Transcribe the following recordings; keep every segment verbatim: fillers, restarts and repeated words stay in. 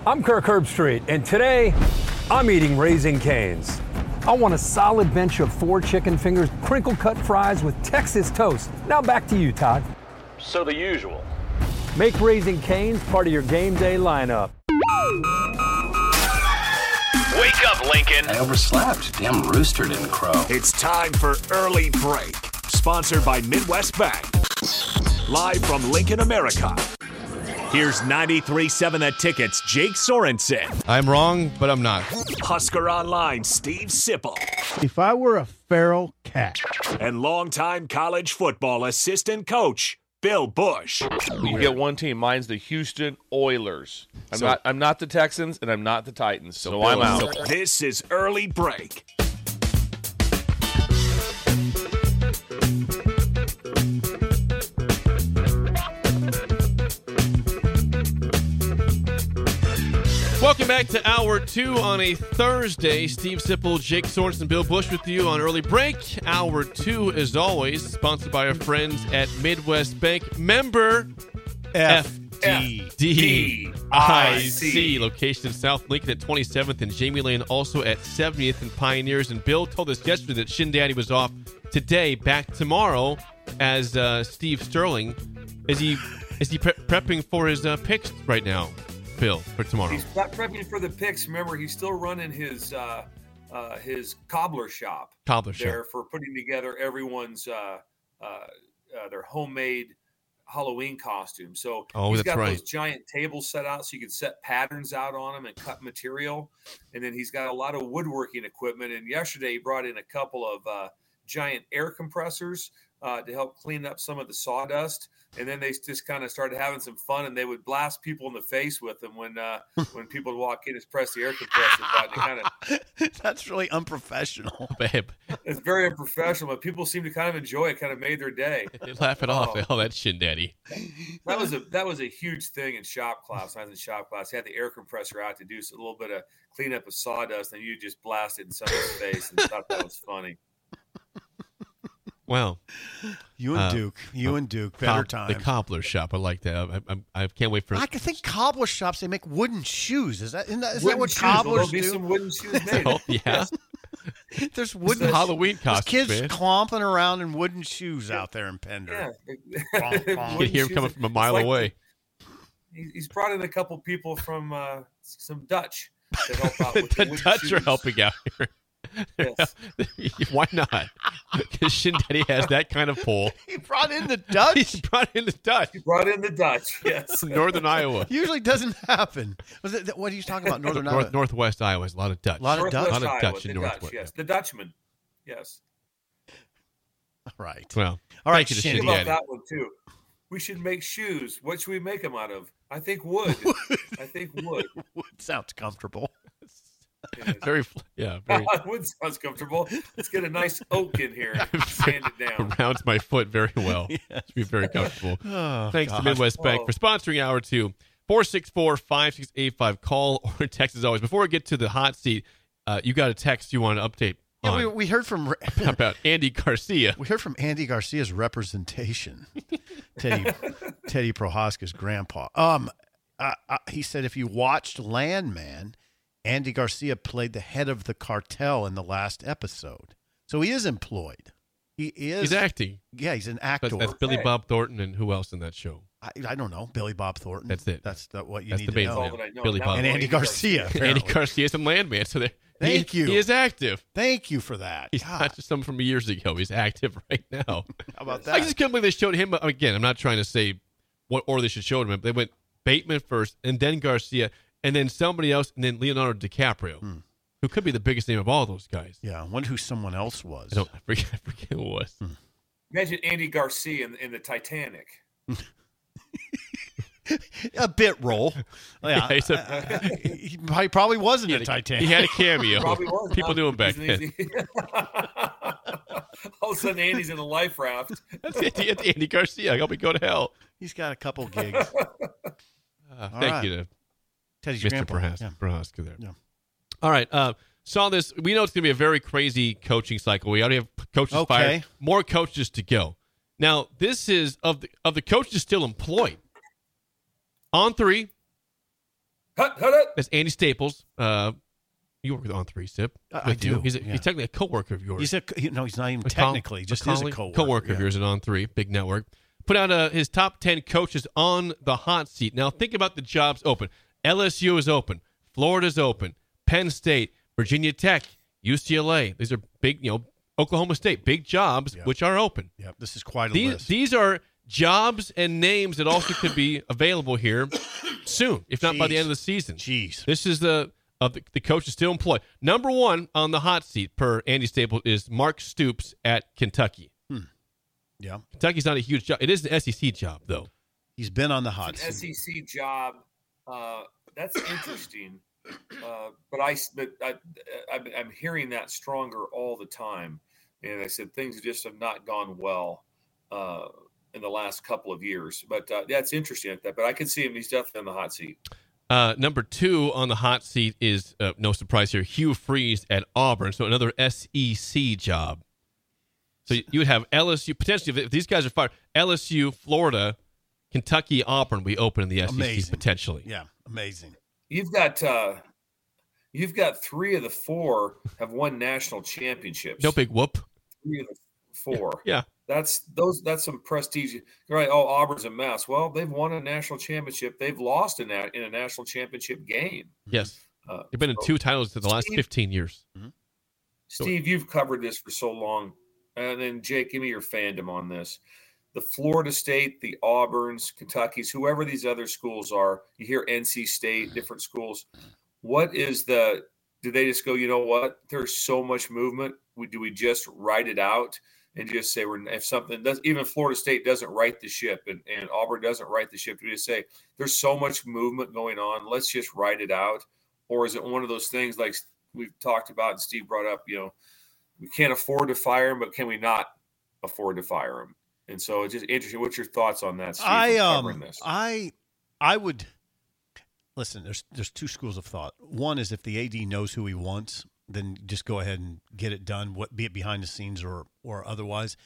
I'm Kirk Herbstreit, and today I'm eating Raising Cane's. I want a solid bench of four chicken fingers, crinkle-cut fries with Texas toast. Now back to you, Todd. So the usual. Make Raising Cane's part of your game day lineup. Wake up, Lincoln. I overslept. Damn rooster didn't crow. It's time for Early Break, sponsored by Midwest Bank. Live from Lincoln, America. Here's ninety-three point seven The Ticket's Jake Sorensen. I'm wrong, but I'm not. Husker Online, Steve Sipple. If I were a feral cat. And longtime college football assistant coach, Bill Bush. You get one team. Mine's the Houston Oilers. I'm So- not I'm not the Texans, and I'm not the Titans, so, So I'm Bill- out. so- This is Early Break. Welcome back to Hour two on a Thursday. Steve Sipple, Jake Sorensen, Bill Bush with you on Early Break. Hour two, as always, sponsored by our friends at Midwest Bank. Member F D D I C. Location in South Lincoln at twenty-seventh and Jamie Lane, also at seventieth and Pioneers. And Bill told us yesterday that Shin Daddy was off today, back tomorrow as uh, Steve Sterling. Is he is he pre- prepping for his uh, picks right now, Bill, for tomorrow? He's not prepping for the picks. Remember, he's still running his uh, uh, his cobbler shop. Cobbler shop. There for putting together everyone's uh, uh, uh, their homemade Halloween costume. So Oh, he's that's got right. those giant tables set out so you can set patterns out on them and cut material. And then he's got a lot of woodworking equipment. And yesterday he brought in a couple of uh, giant air compressors uh, to help clean up some of the sawdust. And then they just kind of started having some fun, and they would blast people in the face with them when uh, when people would walk in and press the air compressor button. It kind of That's really unprofessional. Babe, it's very unprofessional, but people seem to kind of enjoy it. Kind of made their day. they laugh it off. Oh. Oh, that's Shin Daddy. That was a that was a huge thing in shop class. When I was in shop class, he had the air compressor out to do a little bit of cleanup of sawdust, and you just blast it in someone's face, and thought that was funny. Well, You and Uh, Duke. You and Duke. Better cob- time. the cobbler shop. I like that. I, I, I can't wait for. I can think cobbler shops. They make wooden shoes. Is that isn't that, is that Wooden what shoes. Well, cobblers there'll be do? some wooden shoes made. Oh, yeah. There's It's wooden the Halloween There's costume, kids man. clomping around in wooden shoes out there in Pender. Yeah, Bonk, bonk. You can Wooden hear him shoes. coming from a It's mile like away. he- He's brought in a couple people from uh, some Dutch to help out with the the wooden Dutch shoes. are helping out here. Yes. Why not? Because Shin Daddy has that kind of pull. He brought in the Dutch. He's brought in the Dutch. He brought in the Dutch. Yes. Northern Iowa. Usually doesn't happen. Was it? What are you talking about? Northern North, Iowa. Northwest Iowa has a lot of Dutch. A lot of Dutch. Northwest lot of Iowa, Dutch in the Northwest. Dutch, yes. The Dutchman. Yes. Right. Well, All right, thank you to Shin Shin Think about Daddy. that one too. We should make shoes. What should we make them out of? I think wood. I think wood. Wood sounds comfortable. Yes. Very, fl- yeah, very wood sounds comfortable. Let's get a nice oak in here and sand it down. rounds my foot very well. Yes. To be very comfortable. Oh, Thanks to God. Midwest Bank Oh. for sponsoring Hour two. four six four, five six eight five. Call or text as always. Before we get to the hot seat, uh, you got a text you want to update Yeah, on we, we heard from about Andy Garcia. we heard from Andy Garcia's representation, Teddy Teddy Prohaska's grandpa. Um, uh, uh, he said if you watched Landman, Andy Garcia played the head of the cartel in the last episode, so he is employed. He is. He's acting. Yeah, he's an actor. That's, that's Billy Okay. Bob Thornton and who else in that show? I, I don't know, Billy Bob Thornton. That's it. That's the, what you That's need the to main know. All man. that I know. Billy Now Bob. And I know Andy Garcia. Andy apparently. Garcia's a landman, so there- he, Thank you. he is active. Thank you for that. He's God, not just someone from years ago. He's active right now. how about I that? just couldn't believe they showed him. Again, I'm not trying to say what order they should show him. But they went Bateman first, and then Garcia, and then somebody else, and then Leonardo DiCaprio, Hmm. who could be the biggest name of all those guys. Yeah, I wonder who someone else was. I don't. I forget, I forget who it was. Imagine Andy Garcia in, in the Titanic. A bit role. Yeah, Yeah, he's a- uh, he he probably wasn't He a had a- Titanic. He had a cameo. Probably was. People huh? knew him back He's then. an easy- All of a sudden, Andy's in a life raft. That's it. He had Andy Garcia. I hope he go to hell. He's got a couple gigs. Uh, All thank right. you to Teddy's Mister grandpa. Prohaska, Yeah. Prohaska there. Yeah. All right. Uh, saw this. We know it's going to be a very crazy coaching cycle. We already have coaches Okay. fired. More coaches to go. Now, this is of the of the coaches still employed. On three, Hut, hut, hut. That's Andy Staples. Uh, you work with On Three, Sip. I- I with you. do, He's, a, yeah. he's technically a coworker of yours. He's a he- no, he's not even A col- technically, just is a colleague- coworker. coworker yeah. of yours at On Three, big network. Put out uh, his top ten coaches on the hot seat. Now think about the jobs open. L S U is open. Florida's open. Penn State, Virginia Tech, U C L A. These are big, you know, Oklahoma State, big jobs Yeah. which are open. Yep, this is quite a These list. these are jobs and names that also could be available here soon, if not by the Jeez. end of the season. Jeez. This is the of the, the coach is still employed. Number one on the hot seat per Andy Staples is Mark Stoops at Kentucky. Yeah, Kentucky's not a huge job. It is an S E C job, though. he's been on the hot It's an seat. S E C job. Uh, that's interesting. Uh, but I, but I, I, I'm hearing that stronger all the time. And I said things just have not gone well uh, in the last couple of years. But uh, that's interesting at that. But I can see him. He's definitely on the hot seat. Uh, number two on the hot seat is, uh, no surprise here, Hugh Freeze at Auburn. So another S E C job. So you would have L S U, potentially, if these guys are fired, L S U, Florida, Kentucky, Auburn, we open in the S E C Amazing. potentially. Yeah, amazing. You've got uh, you've got three of the four have won national championships. No big whoop. Three of the four. Yeah. That's those. That's some prestige. You're right. Oh, Auburn's a mess. Well, they've won a national championship. They've lost in that in a national championship game. Yes. Uh, They've been in so- two titles in the last Steve- fifteen years. Steve, you've covered this for so long, and then Jake, give me your fandom on this. The Florida State, the Auburns, Kentucky's, whoever these other schools are. You hear N C State, different schools. What is the? Do they just go? You know what? There's so much movement. We, do we just write it out and just say we're if something does even Florida State doesn't right the ship and, and Auburn doesn't right the ship? Do we just say there's so much movement going on? Let's just write it out, or is it one of those things like we've talked about and Steve brought up? You know, we can't afford to fire him, but can we not afford to fire him? And so it's just interesting. What's your thoughts on that, Steve? I from covering um this? I I would listen. There's there's two schools of thought. One is if the A D knows who he wants, then just go ahead and get it done. What be it behind the scenes or or otherwise.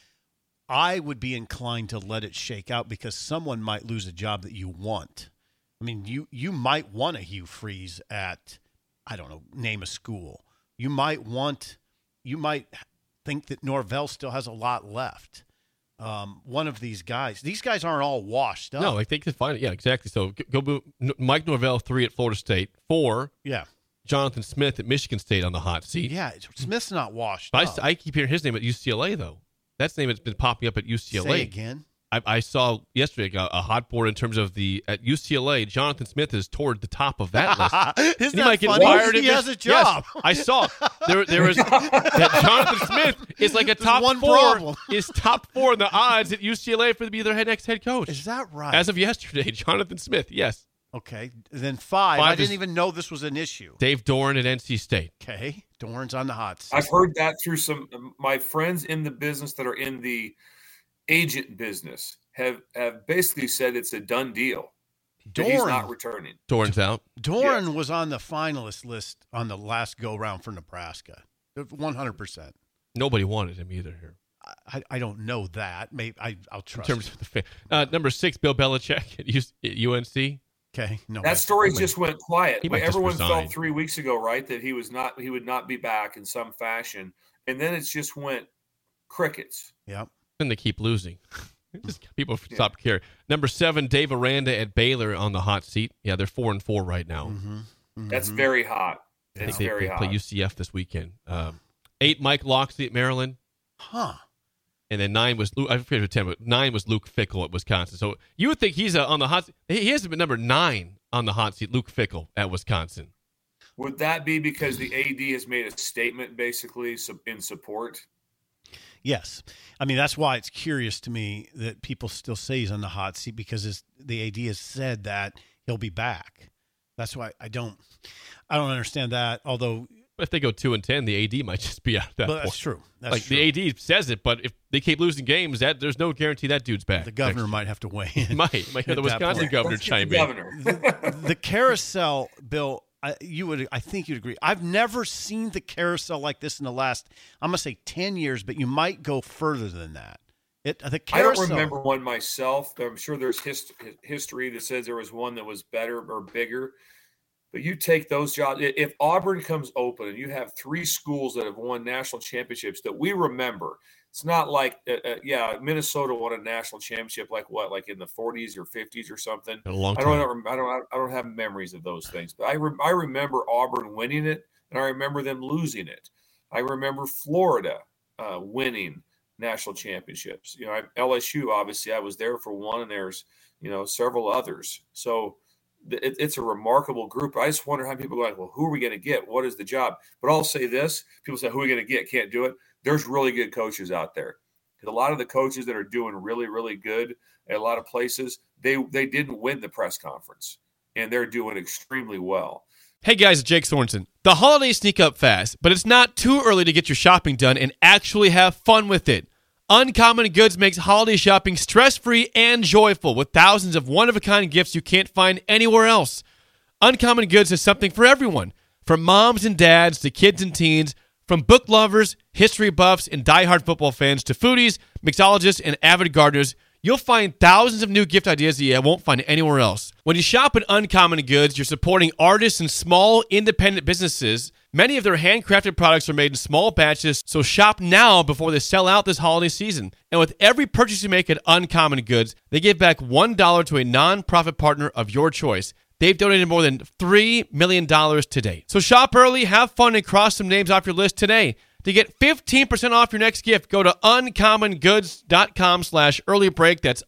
I would be inclined to let it shake out because someone might lose a job that you want. I mean, you you might want a Hugh Freeze at I don't know, name a school. You might want you might think that Norvell still has a lot left. Um, one of these guys. These guys aren't all washed up. No, like they can find it. Yeah, exactly. So go, go Mike Norvell, three at Florida State, four. Yeah. Jonathan Smith at Michigan State on the hot seat. Yeah, Smith's not washed I, up. I keep hearing his name at U C L A, though. That's the name that's been popping up at U C L A. Say again. I, I saw yesterday a, a hot board in terms of the at U C L A. Jonathan Smith is toward the top of that list. Isn't And he that might get funny? fired. He in has this- a job. Yes, I saw there. There was that Jonathan Smith is like a top one four. problem. Is top four in the odds at U C L A for to be their head next head coach. Is that right? As of yesterday, Jonathan Smith. Yes, okay, then five. Five I didn't is- even know this was an issue. Dave Doran at N C State. Okay, Dorn's on the hot seat. I've heard that through some my friends in the business that are in the agent business have have basically said it's a done deal. that He's Dorn, not returning. Doran's out. Dorn Yes. was on the finalist list on the last go round for Nebraska. one hundred percent. Nobody wanted him either here. I, I don't know that. Maybe I, I'll In trust. terms you. of the fan. Uh, number six, Bill Belichick at, U- at U N C. Okay, no. That I- story I- just went quiet. He might just Everyone resign. felt three weeks ago, right, that he was not he would not be back in some fashion, and then it just went crickets. Yeah. Then they keep losing. Just people stop caring. Number seven, Dave Aranda at Baylor on the hot seat. Yeah, they're four and four right now. Mm-hmm. That's very hot. I think It's they, very they play hot. U C F this weekend. Um, eight, Mike Locksley at Maryland. Huh. And then nine was Luke, I forget who ten, but nine was Luke Fickle at Wisconsin. So you would think he's uh, on the hot seat. He has been number nine on the hot seat, Luke Fickle at Wisconsin. Would that be because the A D has made a statement basically su- in support? Yes. I mean, that's why it's curious to me that people still say he's on the hot seat because his, the A D has said that he'll be back. That's why I don't I don't understand that, although But if they go two and ten, the A D might just be out at that but point. that's true. That's like true. the A D says it, but if they keep losing games, that there's no guarantee that dude's back. The governor next might have to weigh year. in. might might have the at that Wisconsin point. governor Let's get chime the in. governor. the carousel, Bill, I, you would, I think you'd agree. I've never seen the carousel like this in the last, I'm gonna say ten years, but you might go further than that. It the I carousel. don't remember one myself. I'm sure there's hist- history that says there was one that was better or bigger. But you take those jobs. If Auburn comes open and you have three schools that have won national championships that we remember, it's not like, uh, uh, yeah, Minnesota won a national championship like what, like in the forties or fifties or something. A long I time. don't, I don't, I don't have memories of those things, but I, re- I remember Auburn winning it, and I remember them losing it. I remember Florida uh, winning national championships. You know, I, L S U, obviously, I was there for one, and there's, you know, several others. So it, it's a remarkable group. I just wonder how people are like, well, who are we going to get? What is the job? But I'll say this. People say, who are we going to get? Can't do it. There's really good coaches out there. Because a lot of the coaches that are doing really, really good at a lot of places, they they didn't win the press conference, and they're doing extremely well. Hey guys, it's Jake Sorensen. The holidays sneak up fast, but it's not too early to get your shopping done and actually have fun with it. Uncommon Goods makes holiday shopping stress-free and joyful with thousands of one-of-a-kind gifts you can't find anywhere else. Uncommon Goods has something for everyone, from moms and dads to kids and teens, from book lovers, history buffs, and diehard football fans to foodies, mixologists, and avid gardeners. You'll find thousands of new gift ideas that you won't find anywhere else. When you shop at Uncommon Goods, you're supporting artists and small, independent businesses. Many of their handcrafted products are made in small batches, so shop now before they sell out this holiday season. And with every purchase you make at Uncommon Goods, they give back one dollar to a nonprofit partner of your choice. They've donated more than three million dollars to date. So shop early, have fun, and cross some names off your list today. To get fifteen percent off your next gift, go to uncommongoods.com slash early break. That's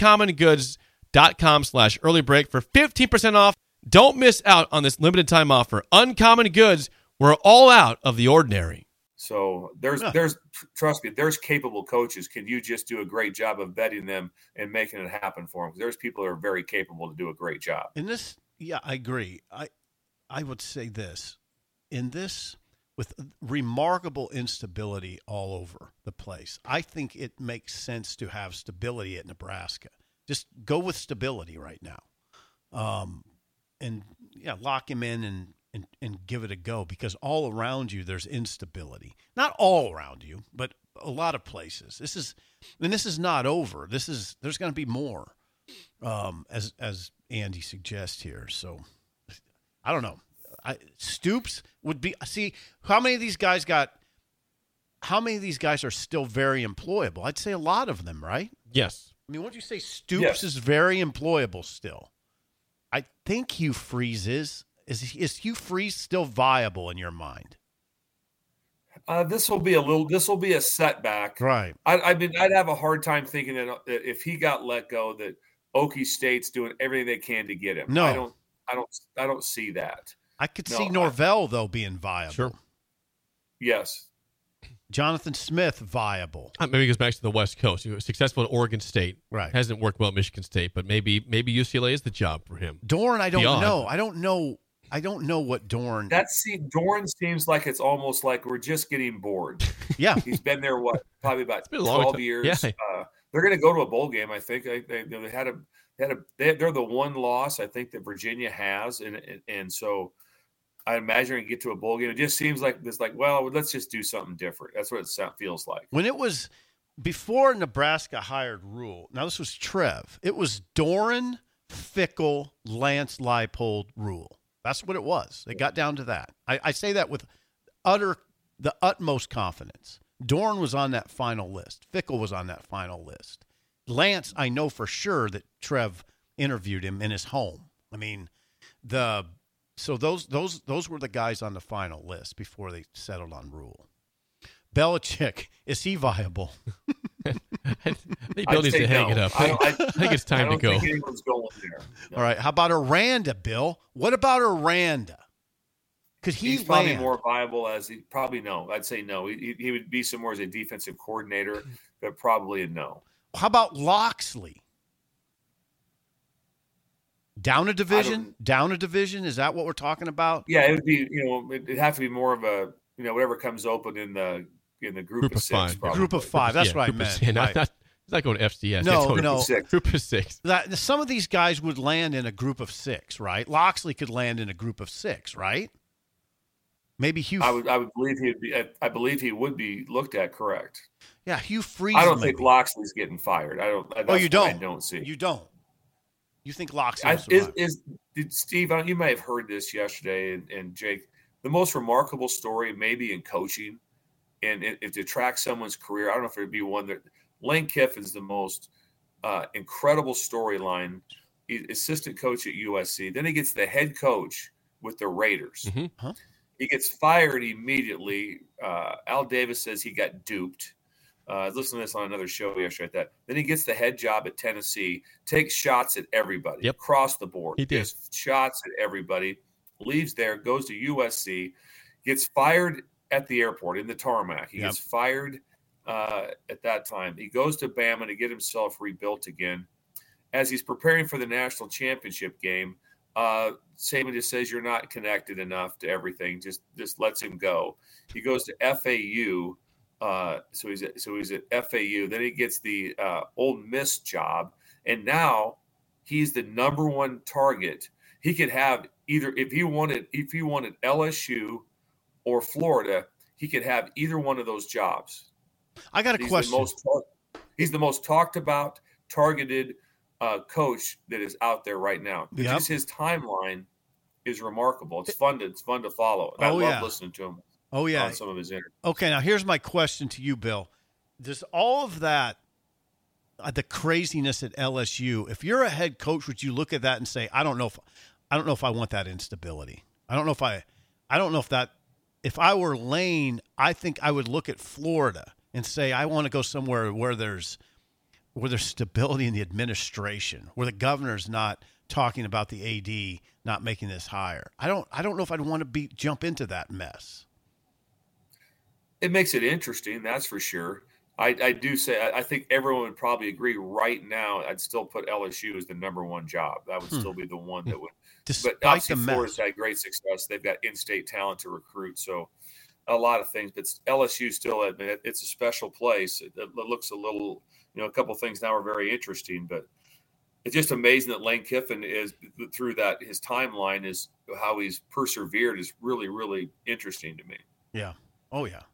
uncommongoods.com slash early break for fifteen percent off. Don't miss out on this limited time offer. Uncommon Goods, we're all out of the ordinary. So there's, Yeah. there's, trust me, there's capable coaches. Can you just do a great job of vetting them and making it happen for them? There's people that are very capable to do a great job. In this, yeah, I agree. I, I would say this. In this, with remarkable instability all over the place, I think it makes sense to have stability at Nebraska. Just go with stability right now, um, and yeah, lock him in and, and and give it a go, because all around you there's instability. Not all around you, but a lot of places. This is, and this is not over. This is there's going to be more, um, as as Andy suggests here. So I don't know. I, Stoops would be, see, how many of these guys got, how many of these guys are still very employable? I'd say a lot of them, right? Yes. I mean, wouldn't you say Stoops Yes. is very employable still? I think Hugh Freeze is. Is, is Hugh Freeze still viable in your mind? Uh, this will be a little, this will be a setback. Right. I, I mean, I'd have a hard time thinking that, that if he got let go, that Okie State's doing everything they can to get him. No. I don't, I don't, I don't see that. I could No, see I- Norvell, though, being viable. Sure. Yes. Jonathan Smith, viable. Uh, Maybe it goes back to the West Coast. He was successful at Oregon State. Right. Hasn't worked well at Michigan State, but maybe maybe U C L A is the job for him. Dorn, I don't Beyond. know. I don't know. I don't know what Dorn. That seems, Dorn seems like it's almost like we're just getting bored. yeah. He's been there, what, probably about been a long twelve time. years. Yeah. Uh, they're going to go to a bowl game, I think. They, they, they had a, they had a, they, they're the one loss I think that Virginia has, and and, and so I imagine we get to a bowl game. It just seems like it's like, well, let's just do something different. That's what it sound, feels like. When it was before Nebraska hired Rule, now this was Trev. It was Doran, Fickle, Lance Leipold, Rule. That's what it was. It got down to that. I, I say that with utter the utmost confidence. Dorn was on that final list. Fickle was on that final list. Lance, I know for sure that Trev interviewed him in his home. I mean, the so those those those were the guys on the final list before they settled on Rule. Belichick, is he viable? Maybe Bill I'd needs say to hang no. it up. I I, don't- I- think it's I time to don't go. think anyone's going there. No. All right. How about Aranda, Bill? What about Aranda? Could he He's probably land? more viable as he probably no. I'd say no. He, he would be somewhere as a defensive coordinator, but probably a no. How about Loxley? Down a division? Down a division? Is that what we're talking about? Yeah, it would be. You know, it'd have to be more of a. You know, whatever comes open in the in the group, Group of, of six. five. Probably. Group of five. That's Yeah, what I group of meant. six. Yeah, not, Right. not, it's not going to F C S. No, It's going no. to Six. Group of six. That, some of these guys would land in a group of six, right? Loxley could land in a group of six, right? Maybe Hugh. I would. I would believe he would be. I, I believe he would be looked at. Correct. yeah, Hugh Freeze. I don't maybe. think Loxley's getting fired. I don't. That's Oh, you what don't. I don't see. You don't. You think Loxley I, will survive? is, is did Steve? You may have heard this yesterday, and, and Jake. The most remarkable story, maybe in coaching, and it, it to track someone's career. I don't know if it'd be one that Lane Kiffin's the most uh, incredible storyline. He's assistant coach at U S C. Then he gets the head coach with the Raiders. Mm-hmm. Huh? He gets fired immediately. Uh, Al Davis says he got duped. Uh, I listened to this on another show yesterday. At that. Then he gets the head job at Tennessee, takes shots at everybody Yep. across the board. He did. Just shots at everybody, leaves there, goes to U S C, gets fired at the airport in the tarmac. He Yep. gets fired uh, at that time. He goes to Bama to get himself rebuilt again. As he's preparing for the national championship game, uh, Saban just says you're not connected enough to everything. Just just lets him go. He goes to F A U. Uh, so he's at, so he's at F A U. Then he gets the uh, Ole Miss job, and now he's the number one target. He could have either if he wanted if he wanted L S U or Florida, he could have either one of those jobs. I got a He's question. The most tar- he's the most talked about, targeted uh, coach that is out there right now. But Yep. Just his timeline is remarkable. It's fun to it's fun to follow. And I Oh, love yeah. listening to him oh yeah. on some of his interviews. Okay, now here's my question to you, Bill. Does all of that, uh, the craziness at L S U, if you're a head coach, would you look at that and say, I don't know if I don't know if I want that instability. I don't know if I I don't know if that if I were Lane, I think I would look at Florida and say I want to go somewhere where there's where there's stability in the administration, where the governor's not talking about the A D not making this hire. I don't I don't know if I'd want to be jump into that mess. It makes it interesting, that's for sure. I, I do say I, I think everyone would probably agree right now. I'd still put L S U as the number one job. That would Hmm. still be the one that would. Despite But obviously, the Florida's mess. had great success. They've got in-state talent to recruit, so a lot of things. But L S U still, admit it's a special place. It, it looks a little, you know, a couple things now are very interesting, but it's just amazing that Lane Kiffin is through that. His timeline is how he's persevered is really, really interesting to me. Yeah. Oh yeah.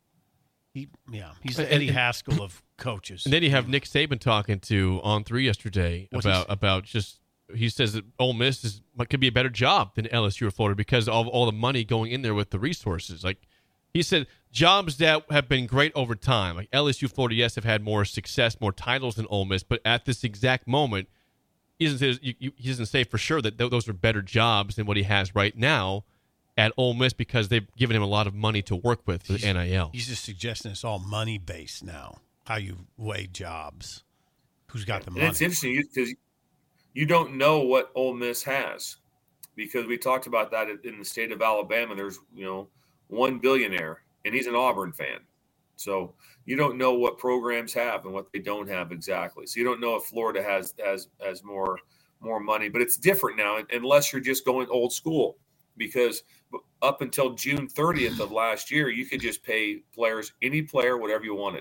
He yeah. He's the And- Eddie and- Haskell of coaches. And then you have Nick Saban talking to On Three yesterday What's he about say? about just he says that Ole Miss is could be a better job than L S U or Florida because of all the money going in there with the resources. Like he said, jobs that have been great over time, like L S U, Florida, yes, have had more success, more titles than Ole Miss, but at this exact moment, he doesn't say, you, you, he doesn't say for sure that th- those are better jobs than what he has right now at Ole Miss because they've given him a lot of money to work with with N I L. He's just suggesting it's all money based now. How you weigh jobs? Who's got the And money? it's interesting because you don't know what Ole Miss has because we talked about that in the state of Alabama. There's, you know, one billionaire and he's an Auburn fan. So you don't know what programs have and what they don't have exactly. So you don't know if Florida has has has more more money, but it's different now unless you're just going old school because up until June thirtieth of last year, you could just pay players, any player, whatever you wanted.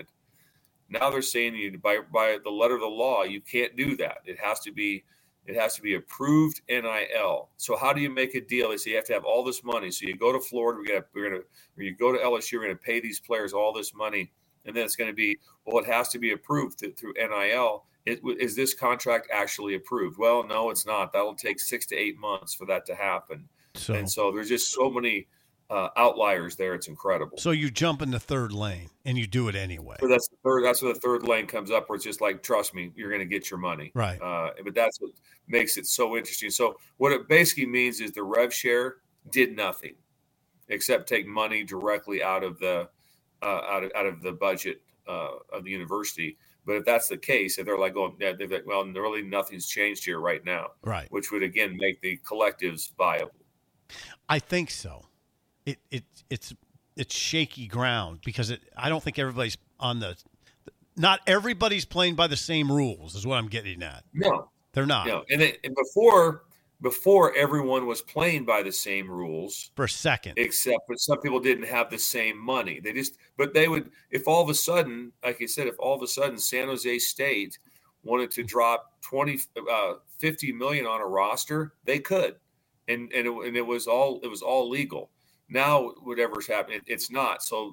Now they're saying you by by the letter of the law, you can't do that. It has to be it has to be approved N I L. So how do you make a deal? They say you have to have all this money. So you go to Florida, we're gonna we're gonna or you go to L S U, we're gonna pay these players all this money, and then it's gonna be well, it has to be approved th- through N I L. It, is this contract actually approved? Well, no, it's not. That'll take six to eight months for that to happen. So, And so there's just so many uh, outliers there. It's incredible. so you jump in the third lane and you do it anyway. So that's the third. That's where the third lane comes up, where it's just like, trust me, you're going to get your money. Right. Uh, but that's what makes it so interesting. So what it basically means is the rev share did nothing, except take money directly out of the uh, out of out of the budget uh, of the university. But if that's the case, if they're like, oh, yeah, they're like, well, really nothing's changed here right now, Right. which would again make the collectives viable. I think so. It it it's it's shaky ground because it. I don't think everybody's on the. Not everybody's playing by the same rules. Is what I'm getting at. No, They're not. no, and, it, and before before everyone was playing by the same rules. For a second. Except that some people didn't have the same money. They just, but they would, if all of a sudden, like you said, if all of a sudden San Jose State wanted to drop twenty, uh, fifty million on a roster, they could. And, and it, and it was all, it was all legal. Now, whatever's happening, it's not. So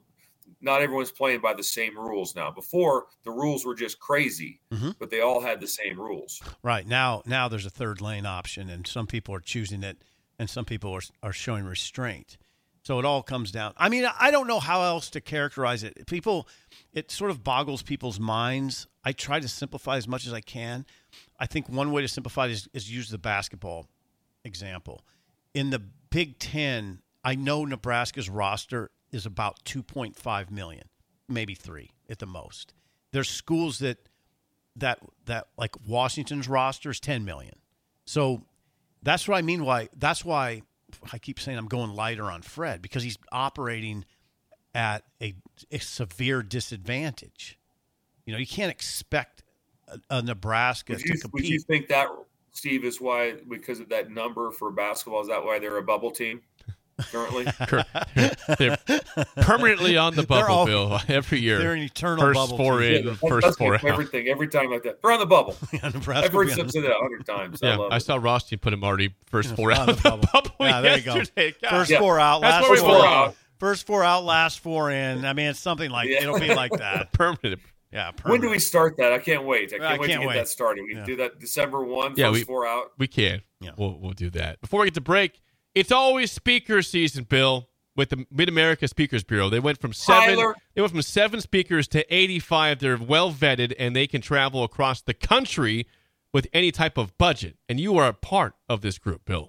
not everyone's playing by the same rules now. Before, the rules were just crazy, mm-hmm. but they all had the same rules. Right. Now now there's a third lane option, and some people are choosing it, and some people are, are showing restraint. So it all comes down. I mean, I don't know how else to characterize it. People, it sort of boggles people's minds. I try to simplify as much as I can. I think one way to simplify it is, is use the basketball example. In the Big Ten, I know Nebraska's roster is about two point five million, maybe three at the most. There's schools that that that like Washington's roster is ten million. So that's what I mean. Why that's why I keep saying I'm going lighter on Fred, because he's operating at a, a severe disadvantage. You know, you can't expect a, a Nebraska would you, to compete. Would you think that, Steve, is why, because of that number for basketball, is that why they're a bubble team currently? They're permanently on the bubble, all, Bill, every year. They're an eternal first bubble four team. in, Yeah, first that's four out. Everything, every time like that. They're on the bubble. Yeah, I've Nebraska heard will be some on say that a hundred times. I Yeah, love I it. saw Rothstein put him already first four On out the of the bubble. bubble Yeah, there you go. yesterday. God. First Yeah. four out, That's last where we four belong. out. First four out, last four in. I mean, it's something like Yeah. it'll be like that. Permanent. Yeah. Permanent. When do we start that? I can't wait. I can't I wait can't to get wait. that started. We Yeah. can do that December first, Yeah, first we- four out. We can. Yeah. We'll, we'll do that. Before we get to break, it's always speaker season, Bill, with the Mid-America Speakers Bureau. They went from seven Tyler. They went from seven speakers to eighty-five. They're well vetted, and they can travel across the country with any type of budget. And you are a part of this group, Bill.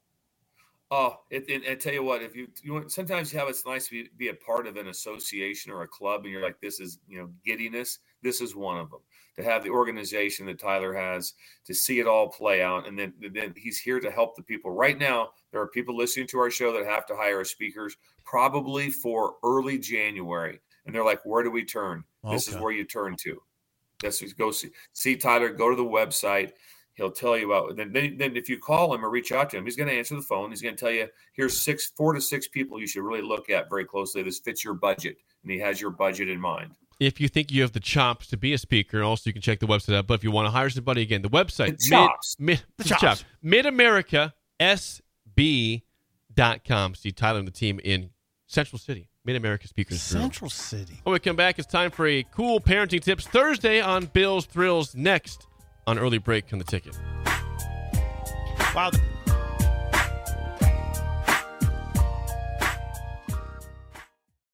Oh, it, and, and tell you what, if you, you want, sometimes you have, it's nice to be, be a part of an association or a club, and you're like, this is, you know, giddiness. This is one of them. To have the organization that Tyler has, to see it all play out, and then then he's here to help the people. Right now, there are people listening to our show that have to hire speakers probably for early January, and they're like, where do we turn? Okay. This is where you turn to. This is go see, see Tyler. Go to the website. He'll tell you about. Then, then, then if you call him or reach out to him, he's going to answer the phone. He's going to tell you, here's six, four to six people you should really look at very closely. This fits your budget, and he has your budget in mind. If you think you have the chops to be a speaker, also you can check the website out. But if you want to hire somebody, again, the website, The chops. Mid, mid, The the chops. chops. mid america s b dot com. See Tyler and the team in Central City. Mid-America Speakers Bureau. Central City. When we come back, it's time for a cool parenting tips Thursday on Bill's Thrills, next on Early Break on the Ticket. Wow.